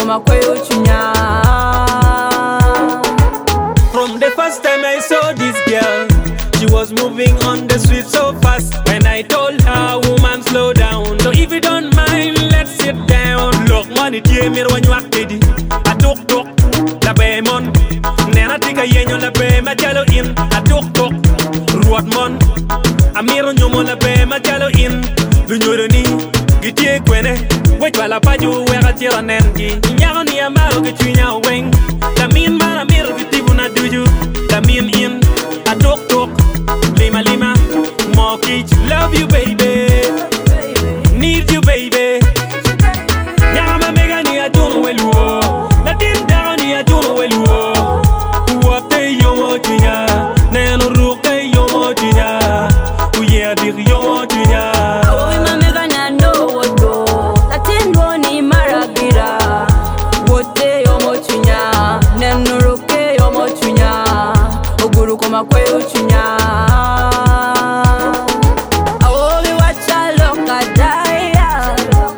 From the first time I saw this girl, she was moving on the street so fast. When I told her, woman, slow down. So if you don't mind, let's sit down. Look, money, dear, me when you act ready. I talk, la baymon. Nena tika yenyo la bay, ma jalo in. I talk, ruat mon. Amiro nyomo la bay, ma jalo in. Lunyoro ni, gitie kwene. Wait while I paju, where I tell an engi. Nyaro ni amaro, get you now wing. La mean man, amiro, gitibu na do you. La mean in. I talk, lima, mortgage, love you baby, need you baby. Nyama mega ni adoro weluo, la dinda ni adoro weluo. Uwate yomo tinya, neno ruke yomo tinya, uye dir yomo tinya. Awo ima mega na no wodo, la tindo ni maragira. Wote yomo tinya, neno ruke yomo tinya. Oguru koma kwe uchinya. Awobi wacha loka daya,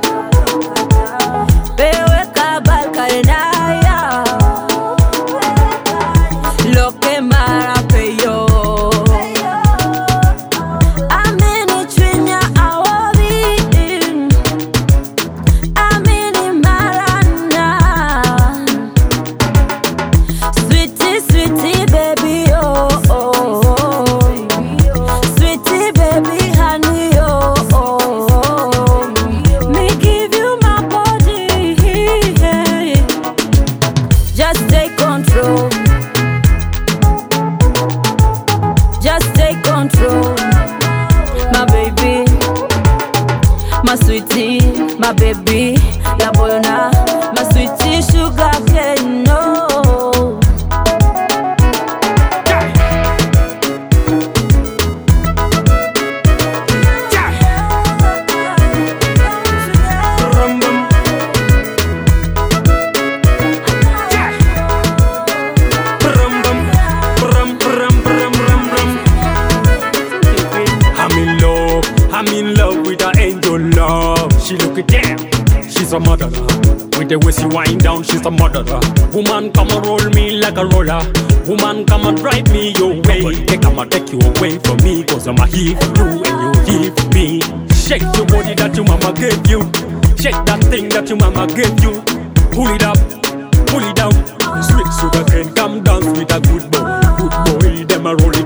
bewe kabal karenaya. Loke mara peyo. Amini chinya awobi, amini marana. Sweetie baby. Sweetie baby honey, me give you my body, just take control, just take control, my baby, my sweetie, my baby, la boyona, my sweetie sugar cane, no. I'm in love with her angel love. She look it damn, she's a murderer. With the way she wind down, she's a murderer. Woman, come and roll me like a roller. Woman, come and drive me your way. I'ma take you away from me, cause I'm a here for you and you here for me. Shake your body that your mama gave you. Shake that thing that your mama gave you. Pull it up, pull it down. Sweet sugar cane, come dance with a good boy. Good boy, them a roll it.